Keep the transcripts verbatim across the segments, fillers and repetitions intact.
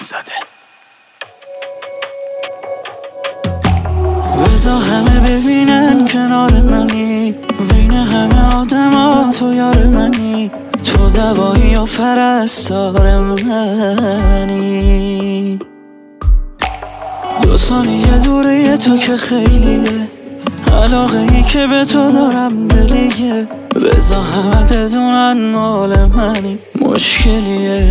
زده. بذار همه ببینن کنار منی، بین همه آدم ها تو یار منی، تو دوایی و پرستار منی. دو ثانیه دوره تو که خیلیه، علاقه ای که به تو دارم دلیه. بذار همه بدونن مال منی، مشکلیه.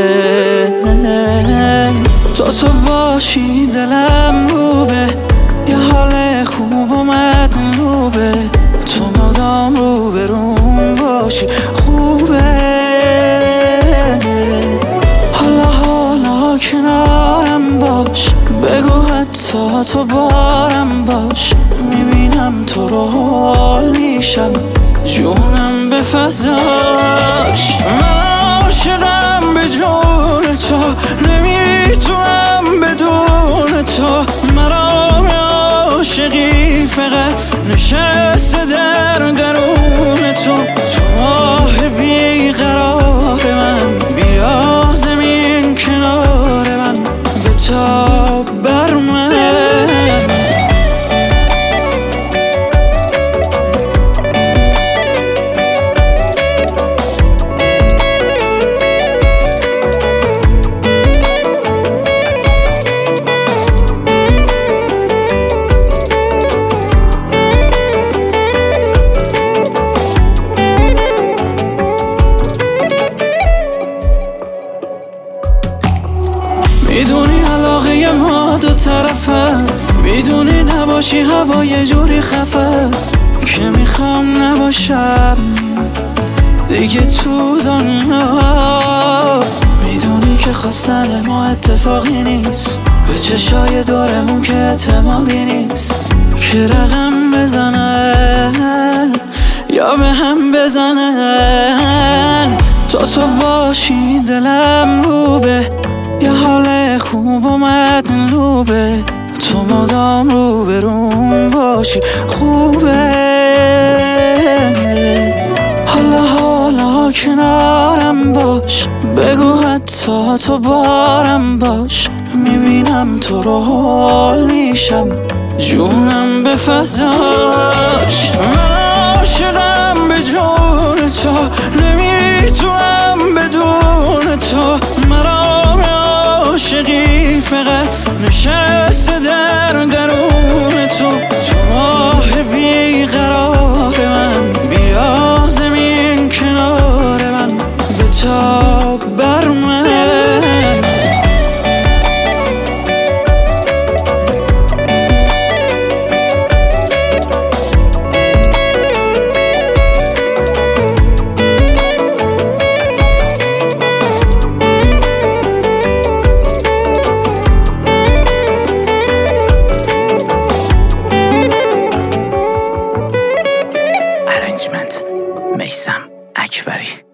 تو تو باشی دلم روبه، یه حال خوب و مدلوبه، تو مدام رو برون باشی خوبه. حالا حالا کنارم باش، بگو حتی تو بارم باش، میبینم تو رو حال میشم، جونم به فضاش. من عاشقم به جون تو، نمیتونم بدون تو. مرام عاشقی فقط نشسته در درون تو. تو ماه بیقرار من، بیا زمین کنار من، بتاب بر من. میدونی علاقه ما دو طرف است، میدونی نباشی هوا یه جوری خفه است که میخوام نباشم دیگه تو دنیا. میدونی که خواستن ما اتفاقی نیست، به چشای دورمون که اعتمادی نیست، که رقم بزنن یا به هم بزنن. تو تو باشی دلم روبه، یه حال خوب و مدلوبه، تو مدام رو برون باشی خوبه. حالا حالا کنارم باش، بگو حتی تو بارم باش، میبینم تو رو حال میشم، جونم به فضاش. من عاشقم به جون تو، نمیتونم بدون تو. مرام عاشقی فقط نشسته در درون تو. تو ماه بیقرار من، بیا زمین کنار من، بتاب بر من. میثم اکبری.